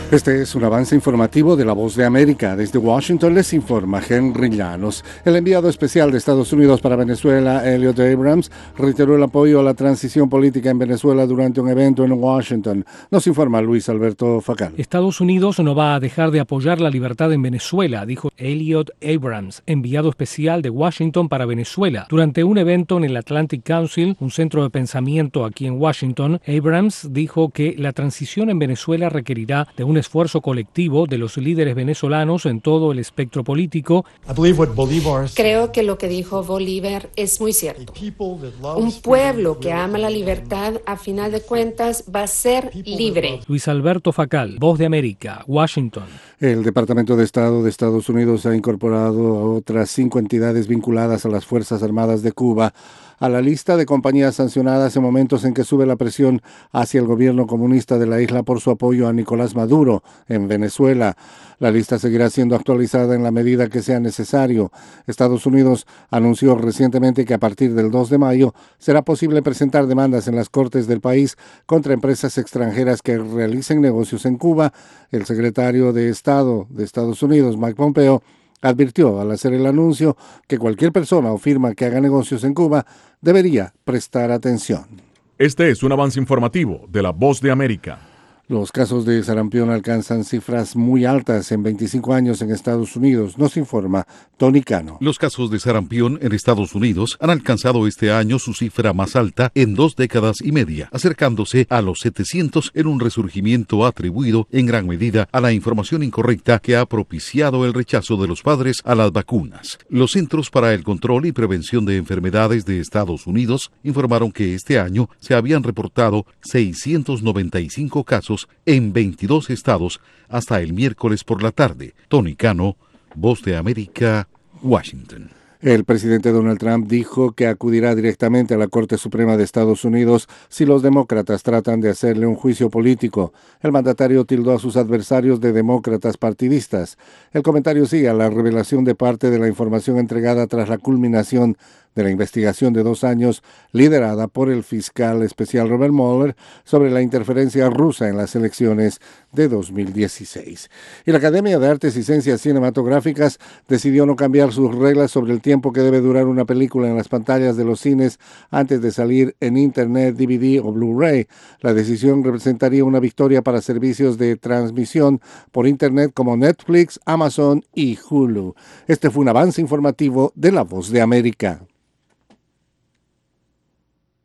Este es un avance informativo de La Voz de América. Desde Washington les informa Henry Llanos. El enviado especial de Estados Unidos para Venezuela, Elliot Abrams, reiteró el apoyo a la transición política en Venezuela durante un evento en Washington. Nos informa Luis Alberto Facal. Estados Unidos no va a dejar de apoyar la libertad en Venezuela, dijo Elliot Abrams, enviado especial de Washington para Venezuela. Durante un evento en el Atlantic Council, un centro de pensamiento aquí en Washington, Abrams dijo que la transición en Venezuela requerirá de un esfuerzo colectivo de los líderes venezolanos en todo el espectro político. Creo que lo que dijo Bolívar es muy cierto. Un pueblo que ama la libertad, a final de cuentas, va a ser libre. Luis Alberto Facal, Voz de América, Washington. El Departamento de Estado de Estados Unidos ha incorporado a otras 5 entidades vinculadas a las Fuerzas Armadas de Cuba a la lista de compañías sancionadas en momentos en que sube la presión hacia el gobierno comunista de la isla por su apoyo a Nicolás Maduro en Venezuela. La lista seguirá siendo actualizada en la medida que sea necesario. Estados Unidos anunció recientemente que a partir del 2 de mayo será posible presentar demandas en las cortes del país contra empresas extranjeras que realicen negocios en Cuba. El secretario de Estado de Estados Unidos, Mike Pompeo, advirtió al hacer el anuncio que cualquier persona o firma que haga negocios en Cuba debería prestar atención. Este es un avance informativo de La Voz de América. Los casos de sarampión alcanzan cifras muy altas en 25 años en Estados Unidos, nos informa Tony Cano. Los casos de sarampión en Estados Unidos han alcanzado este año su cifra más alta en 2 décadas y media, acercándose a los 700 en un resurgimiento atribuido en gran medida a la información incorrecta que ha propiciado el rechazo de los padres a las vacunas. Los Centros para el Control y Prevención de Enfermedades de Estados Unidos informaron que este año se habían reportado 695 casos en 22 estados hasta el miércoles por la tarde. Tony Cano, Voz de América, Washington. El presidente Donald Trump dijo que acudirá directamente a la Corte Suprema de Estados Unidos si los demócratas tratan de hacerle un juicio político. El mandatario tildó a sus adversarios de demócratas partidistas. El comentario sigue a la revelación de parte de la información entregada tras la culminación de la investigación de 2 años liderada por el fiscal especial Robert Mueller sobre la interferencia rusa en las elecciones de 2016. Y la Academia de Artes y Ciencias Cinematográficas decidió no cambiar sus reglas sobre el tiempo que debe durar una película en las pantallas de los cines antes de salir en Internet, DVD o Blu-ray. La decisión representaría una victoria para servicios de transmisión por Internet como Netflix, Amazon y Hulu. Este fue un avance informativo de La Voz de América.